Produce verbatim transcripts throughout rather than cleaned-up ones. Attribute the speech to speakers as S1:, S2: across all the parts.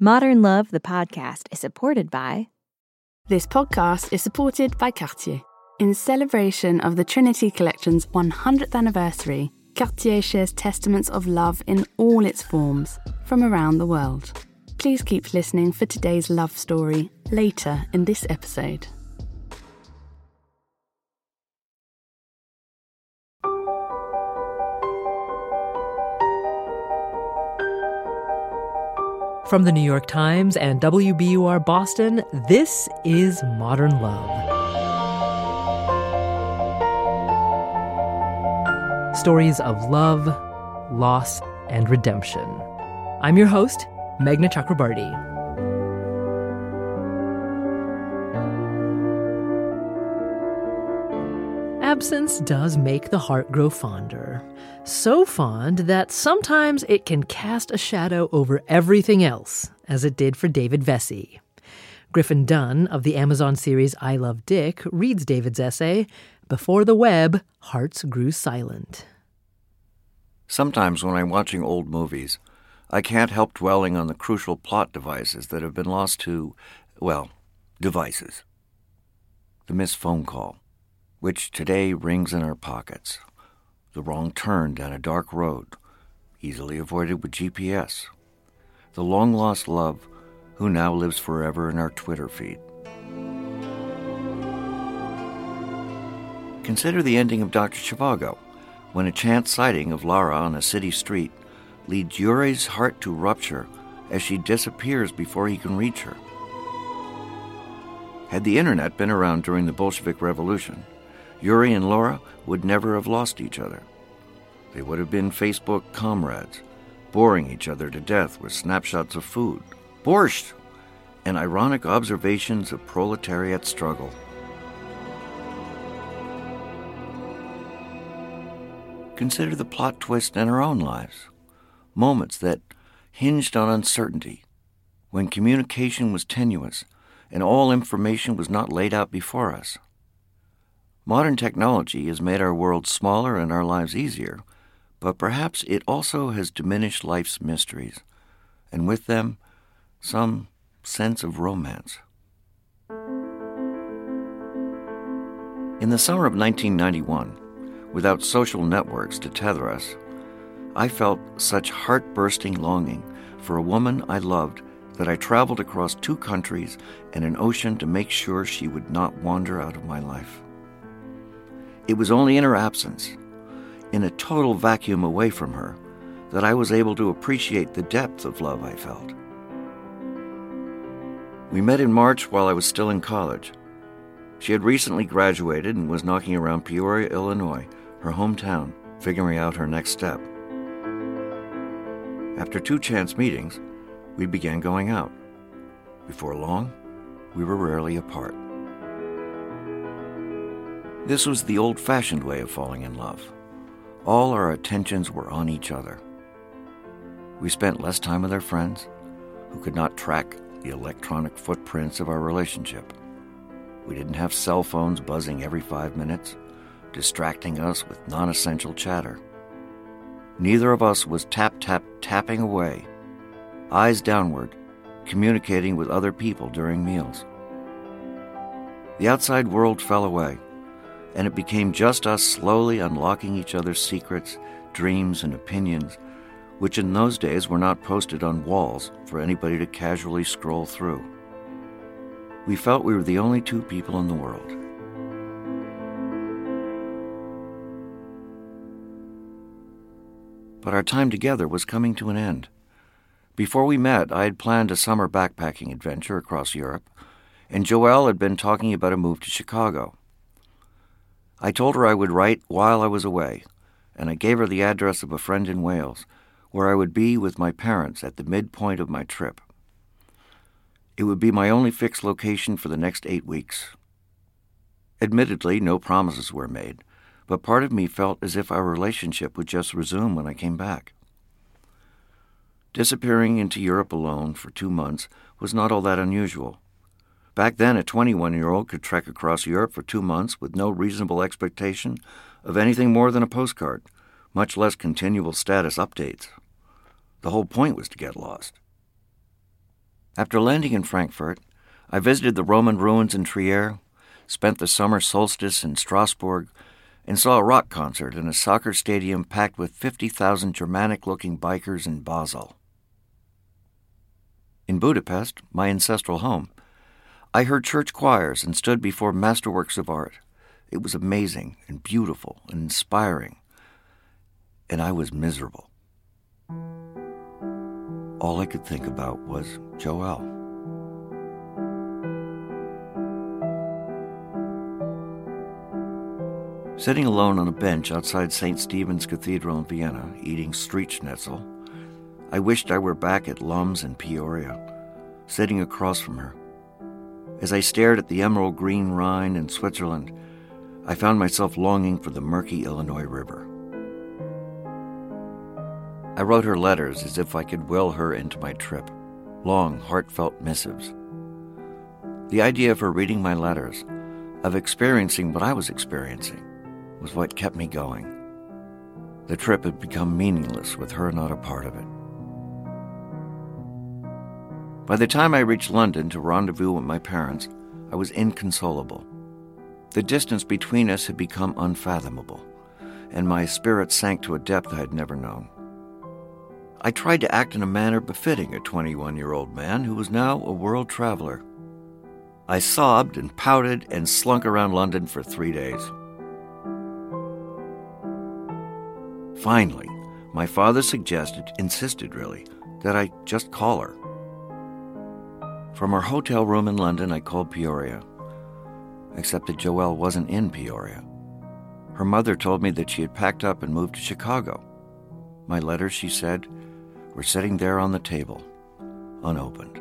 S1: Modern Love, the podcast, is supported by...
S2: This podcast is supported by Cartier. In celebration of the Trinity Collection's one hundredth anniversary, Cartier shares testaments of love in all its forms from around the world. Please keep listening for today's love story later in this episode.
S3: From the New York Times and W B U R Boston, this is Modern Love. Stories of love, loss, and redemption. I'm your host, Meghna Chakrabarty. Absence does make the heart grow fonder. So fond that sometimes it can cast a shadow over everything else, as it did for David Vesey. Griffin Dunn of the Amazon series I Love Dick reads David's essay, Before the Web, Hearts Grew Silent.
S4: Sometimes when I'm watching old movies, I can't help dwelling on the crucial plot devices that have been lost to, well, devices. The missed phone call, which today rings in our pockets. The wrong turn down a dark road, easily avoided with G P S. The long-lost love who now lives forever in our Twitter feed. Consider the ending of Doctor Zhivago, when a chance sighting of Lara on a city street leads Yuri's heart to rupture as she disappears before he can reach her. Had the internet been around during the Bolshevik Revolution, Yuri and Laura would never have lost each other. They would have been Facebook comrades, boring each other to death with snapshots of food, borscht, and ironic observations of proletariat struggle. Consider the plot twist in our own lives, moments that hinged on uncertainty, when communication was tenuous and all information was not laid out before us. Modern technology has made our world smaller and our lives easier, but perhaps it also has diminished life's mysteries, and with them, some sense of romance. In the summer of nineteen ninety-one, without social networks to tether us, I felt such heart-bursting longing for a woman I loved that I traveled across two countries and an ocean to make sure she would not wander out of my life. It was only in her absence, in a total vacuum away from her, that I was able to appreciate the depth of love I felt. We met in March while I was still in college. She had recently graduated and was knocking around Peoria, Illinois, her hometown, figuring out her next step. After two chance meetings, we began going out. Before long, we were rarely apart. This was the old-fashioned way of falling in love. All our attentions were on each other. We spent less time with our friends, who could not track the electronic footprints of our relationship. We didn't have cell phones buzzing every five minutes, distracting us with non-essential chatter. Neither of us was tap-tap-tapping away, eyes downward, communicating with other people during meals. The outside world fell away, and it became just us slowly unlocking each other's secrets, dreams, and opinions, which in those days were not posted on walls for anybody to casually scroll through. We felt we were the only two people in the world. But our time together was coming to an end. Before we met, I had planned a summer backpacking adventure across Europe, and Joelle had been talking about a move to Chicago. I told her I would write while I was away, and I gave her the address of a friend in Wales, where I would be with my parents at the midpoint of my trip. It would be my only fixed location for the next eight weeks. Admittedly, no promises were made, but part of me felt as if our relationship would just resume when I came back. Disappearing into Europe alone for two months was not all that unusual. Back then, a twenty-one-year-old could trek across Europe for two months with no reasonable expectation of anything more than a postcard, much less continual status updates. The whole point was to get lost. After landing in Frankfurt, I visited the Roman ruins in Trier, spent the summer solstice in Strasbourg, and saw a rock concert in a soccer stadium packed with fifty thousand Germanic-looking bikers in Basel. In Budapest, my ancestral home, I heard church choirs and stood before masterworks of art. It was amazing and beautiful and inspiring, and I was miserable. All I could think about was Joelle. Sitting alone on a bench outside Saint Stephen's Cathedral in Vienna, eating street schnitzel, I wished I were back at Lums in Peoria, sitting across from her. As I stared at the emerald green Rhine in Switzerland, I found myself longing for the murky Illinois River. I wrote her letters as if I could will her into my trip, long, heartfelt missives. The idea of her reading my letters, of experiencing what I was experiencing, was what kept me going. The trip had become meaningless with her not a part of it. By the time I reached London to rendezvous with my parents, I was inconsolable. The distance between us had become unfathomable, and my spirit sank to a depth I had never known. I tried to act in a manner befitting a twenty-one-year-old man who was now a world traveler. I sobbed and pouted and slunk around London for three days. Finally, my father suggested, insisted really, that I just call her. From our hotel room in London, I called Peoria. Except that Joelle wasn't in Peoria. Her mother told me that she had packed up and moved to Chicago. My letters, she said, were sitting there on the table, unopened.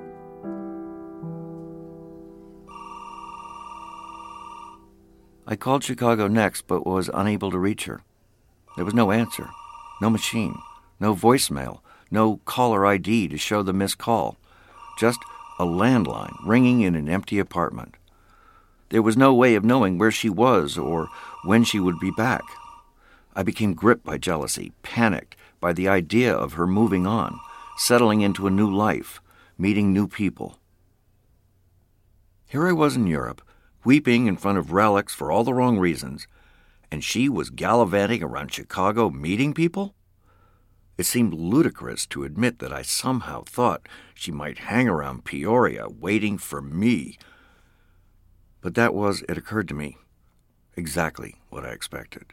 S4: I called Chicago next, but was unable to reach her. There was no answer, no machine, no voicemail, no caller I D to show the missed call, just a landline ringing in an empty apartment. There was no way of knowing where she was or when she would be back. I became gripped by jealousy, panicked by the idea of her moving on, settling into a new life, meeting new people. Here I was in Europe, weeping in front of relics for all the wrong reasons, and she was gallivanting around Chicago meeting people? It seemed ludicrous to admit that I somehow thought she might hang around Peoria waiting for me. But that was, it occurred to me, exactly what I expected.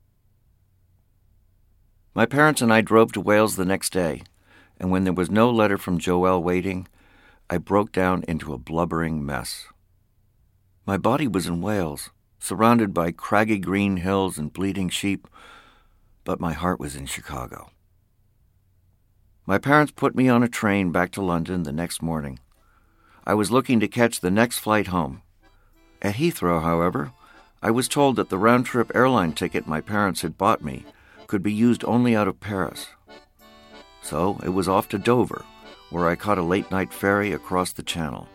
S4: My parents and I drove to Wales the next day, and when there was no letter from Joelle waiting, I broke down into a blubbering mess. My body was in Wales, surrounded by craggy green hills and bleating sheep, but my heart was in Chicago. My parents put me on a train back to London the next morning. I was looking to catch the next flight home. At Heathrow, however, I was told that the round-trip airline ticket my parents had bought me could be used only out of Paris. So it was off to Dover, where I caught a late-night ferry across the channel.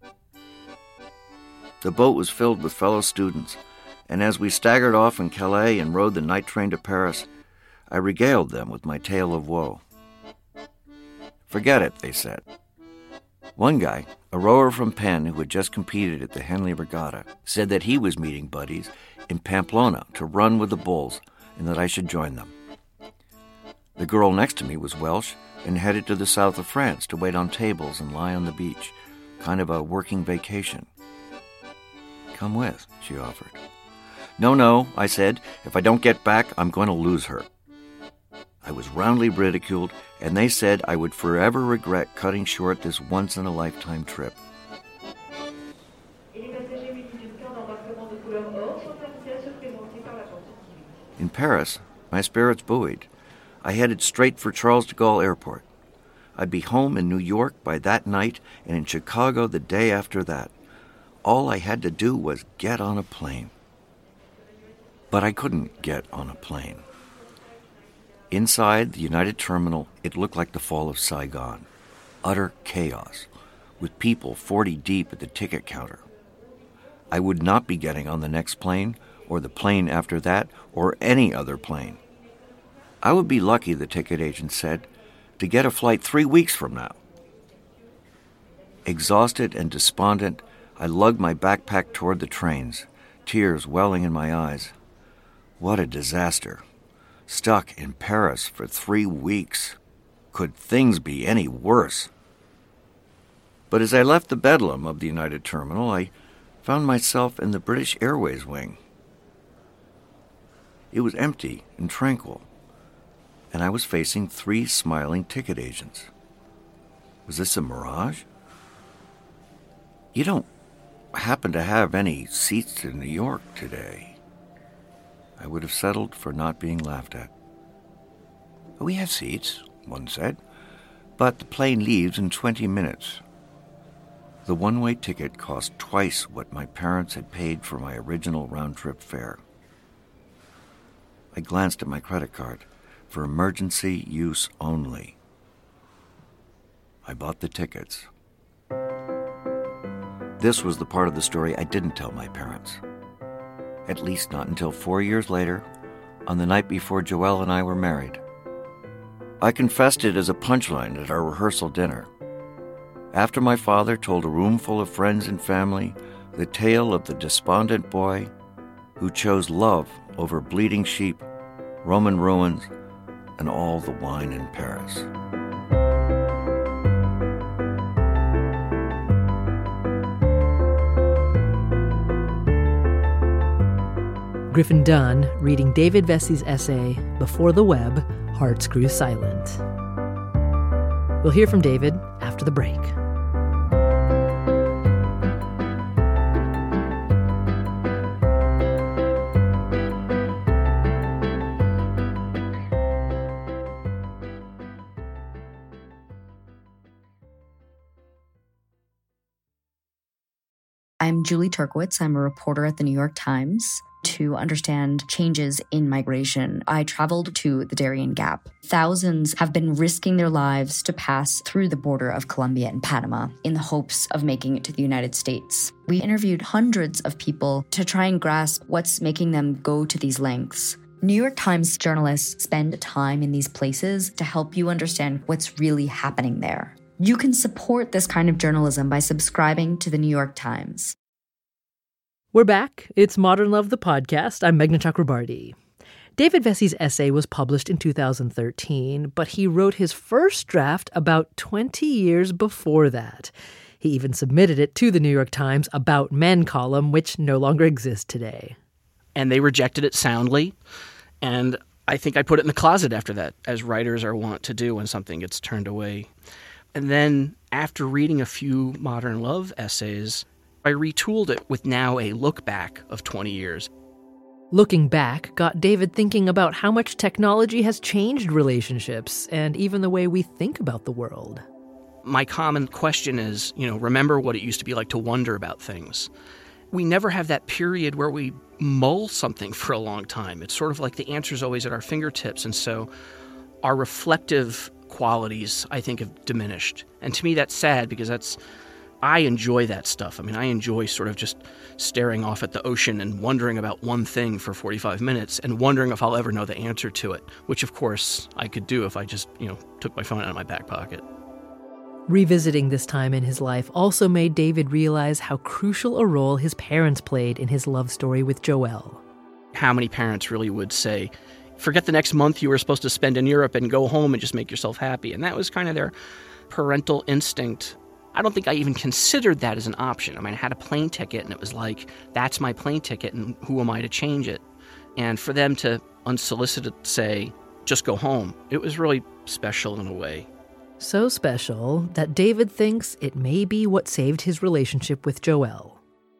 S4: The boat was filled with fellow students, and as we staggered off in Calais and rode the night train to Paris, I regaled them with my tale of woe. Forget it, they said. One guy, a rower from Penn who had just competed at the Henley Regatta, said that he was meeting buddies in Pamplona to run with the bulls and that I should join them. The girl next to me was Welsh and headed to the south of France to wait on tables and lie on the beach, kind of a working vacation. Come with, she offered. No, no, I said. If I don't get back, I'm going to lose her. I was roundly ridiculed, and they said I would forever regret cutting short this once-in-a-lifetime trip. In Paris, my spirits buoyed. I headed straight for Charles de Gaulle Airport. I'd be home in New York by that night and in Chicago the day after that. All I had to do was get on a plane. But I couldn't get on a plane. Inside the United Terminal, it looked like the fall of Saigon. Utter chaos, with people forty deep at the ticket counter. I would not be getting on the next plane, or the plane after that, or any other plane. I would be lucky, the ticket agent said, to get a flight three weeks from now. Exhausted and despondent, I lugged my backpack toward the trains, tears welling in my eyes. What a disaster. Stuck in Paris for three weeks. Could things be any worse? But as I left the bedlam of the United Terminal, I found myself in the British Airways wing. It was empty and tranquil, and I was facing three smiling ticket agents. Was this a mirage? You don't happen to have any seats to New York today? I would have settled for not being laughed at. We have seats, one said, but the plane leaves in twenty minutes. The one-way ticket cost twice what my parents had paid for my original round-trip fare. I glanced at my credit card for emergency use only. I bought the tickets. This was the part of the story I didn't tell my parents. At least not until four years later, on the night before Joelle and I were married. I confessed it as a punchline at our rehearsal dinner. After my father told a room full of friends and family the tale of the despondent boy who chose love over bleeding sheep, Roman ruins, and all the wine in Paris.
S3: Griffin Dunne reading David Vesey's essay, Before the Web, Hearts Grew Silent. We'll hear from David after the break.
S5: I'm Julie Turkowitz. I'm a reporter at the New York Times. To understand changes in migration, I traveled to the Darien Gap. Thousands have been risking their lives to pass through the border of Colombia and Panama in the hopes of making it to the United States. We interviewed hundreds of people to try and grasp what's making them go to these lengths. New York Times journalists spend time in these places to help you understand what's really happening there. You can support this kind of journalism by subscribing to the New York Times.
S3: We're back. It's Modern Love, the podcast. I'm Meghna Chakrabarti. David Vesey's essay was published in two thousand thirteen, but he wrote his first draft about twenty years before that. He even submitted it to the New York Times About Men column, which no longer exists today.
S6: And they rejected it soundly, and I think I put it in the closet after that, as writers are wont to do when something gets turned away. And then after reading a few Modern Love essays, I retooled it with now a look back of twenty years.
S3: Looking back got David thinking about how much technology has changed relationships and even the way we think about the world.
S6: My common question is, you know, remember what it used to be like to wonder about things. We never have that period where we mull something for a long time. It's sort of like the answer's always at our fingertips, and so our reflective qualities, I think, have diminished. And to me, that's sad because that's I enjoy that stuff. I mean, I enjoy sort of just staring off at the ocean and wondering about one thing for forty-five minutes and wondering if I'll ever know the answer to it, which, of course, I could do if I just, you know, took my phone out of my back pocket.
S3: Revisiting this time in his life also made David realize how crucial a role his parents played in his love story with Joelle.
S6: How many parents really would say, forget the next month you were supposed to spend in Europe and go home and just make yourself happy. And that was kind of their parental instinct. I don't think I even considered that as an option. I mean, I had a plane ticket, and it was like, that's my plane ticket, and who am I to change it? And for them to unsolicited say, just go home, it was really special in a way.
S3: So special that David thinks it may be what saved his relationship with Joelle.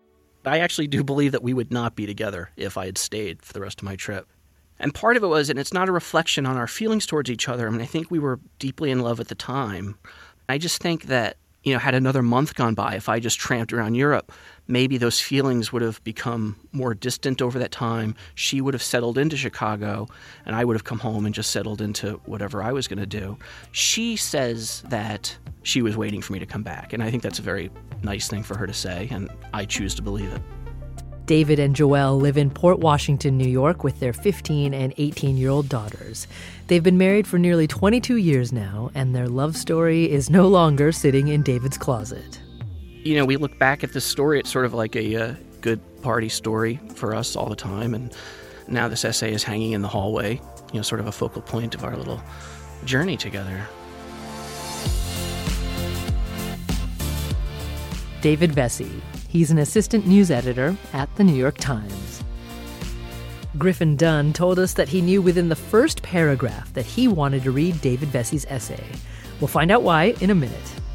S6: I actually do believe that we would not be together if I had stayed for the rest of my trip. And part of it was, and it's not a reflection on our feelings towards each other. I mean, I think we were deeply in love at the time. I just think that, you know, had another month gone by, if I just tramped around Europe, maybe those feelings would have become more distant over that time. She would have settled into Chicago, and I would have come home and just settled into whatever I was going to do. She says that she was waiting for me to come back, and I think that's a very nice thing for her to say, and I choose to believe it.
S3: David and Joelle live in Port Washington, New York, with their fifteen and eighteen-year-old daughters. They've been married for nearly twenty-two years now, and their love story is no longer sitting in David's closet.
S6: You know, we look back at this story, it's sort of like a uh, good party story for us all the time, and now this essay is hanging in the hallway, you know, sort of a focal point of our little journey together.
S3: David Vesey. He's an assistant news editor at the New York Times. Griffin Dunne told us that he knew within the first paragraph that he wanted to read David Vesey's essay. We'll find out why in a minute.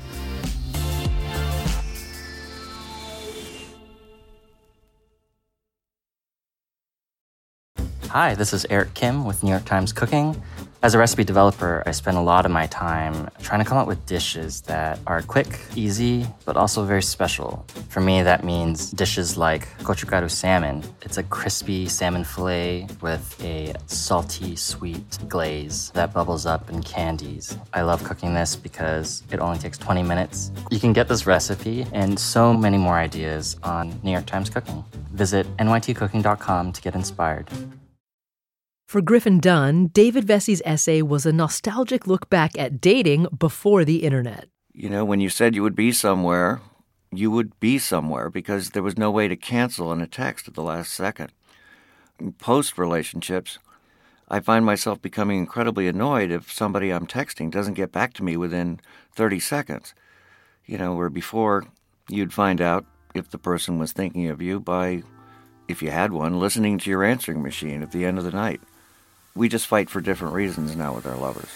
S7: Hi, this is Eric Kim with New York Times Cooking. As a recipe developer, I spend a lot of my time trying to come up with dishes that are quick, easy, but also very special. For me, that means dishes like gochugaru salmon. It's a crispy salmon fillet with a salty, sweet glaze that bubbles up and candies. I love cooking this because it only takes twenty minutes. You can get this recipe and so many more ideas on New York Times Cooking. Visit N Y T cooking dot com to get inspired.
S3: For Griffin Dunne, David Vesey's essay was a nostalgic look back at dating before the internet.
S4: You know, when you said you would be somewhere, you would be somewhere because there was no way to cancel in a text at the last second. In post-relationships, I find myself becoming incredibly annoyed if somebody I'm texting doesn't get back to me within thirty seconds. You know, where before you'd find out if the person was thinking of you by, if you had one, listening to your answering machine at the end of the night. We just fight for different reasons now with our lovers.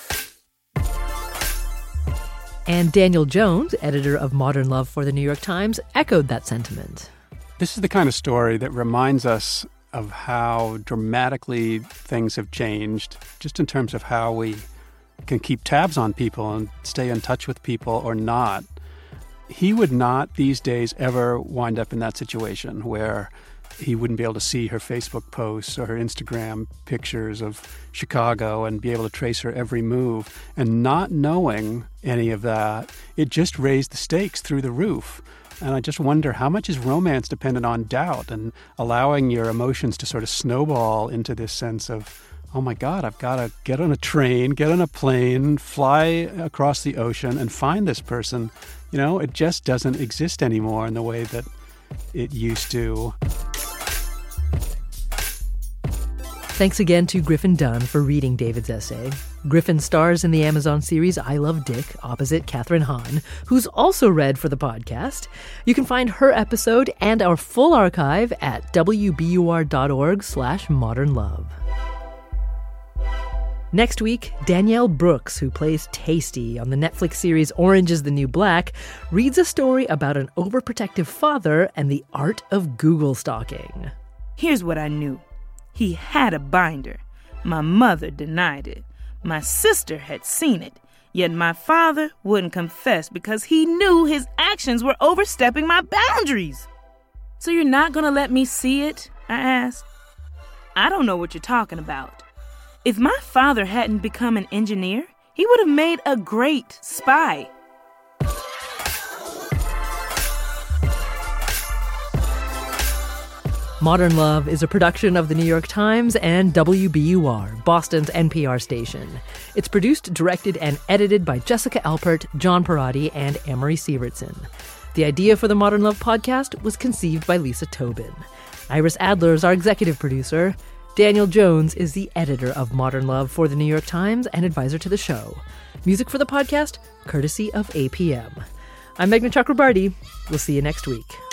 S3: And Daniel Jones, editor of Modern Love for the New York Times, echoed that sentiment.
S8: This is the kind of story that reminds us of how dramatically things have changed, just in terms of how we can keep tabs on people and stay in touch with people or not. He would not these days ever wind up in that situation where he wouldn't be able to see her Facebook posts or her Instagram pictures of Chicago and be able to trace her every move. And not knowing any of that, it just raised the stakes through the roof. And I just wonder, how much is romance dependent on doubt and allowing your emotions to sort of snowball into this sense of, oh my God, I've got to get on a train, get on a plane, fly across the ocean and find this person. You know, it just doesn't exist anymore in the way that it used to.
S3: Thanks again to Griffin Dunne for reading David's essay. Griffin stars in the Amazon series I Love Dick opposite Kathryn Hahn, who's also read for the podcast. You can find her episode and our full archive at w b u r dot org slash modern love. Next week, Danielle Brooks, who plays Tasty on the Netflix series Orange is the New Black, reads a story about an overprotective father and the art of Google stalking.
S9: Here's what I knew. He had a binder. My mother denied it. My sister had seen it. Yet my father wouldn't confess because he knew his actions were overstepping my boundaries. So you're not going to let me see it? I asked. I don't know what you're talking about. If my father hadn't become an engineer, he would have made a great spy.
S3: Modern Love is a production of the New York Times and W B U R, Boston's N P R station. It's produced, directed, and edited by Jessica Alpert, John Parati, and Amory Sievertson. The idea for the Modern Love podcast was conceived by Lisa Tobin. Iris Adler is our executive producer. Daniel Jones is the editor of Modern Love for the New York Times and advisor to the show. Music for the podcast, courtesy of A P M. I'm Meghna Chakrabarti. We'll see you next week.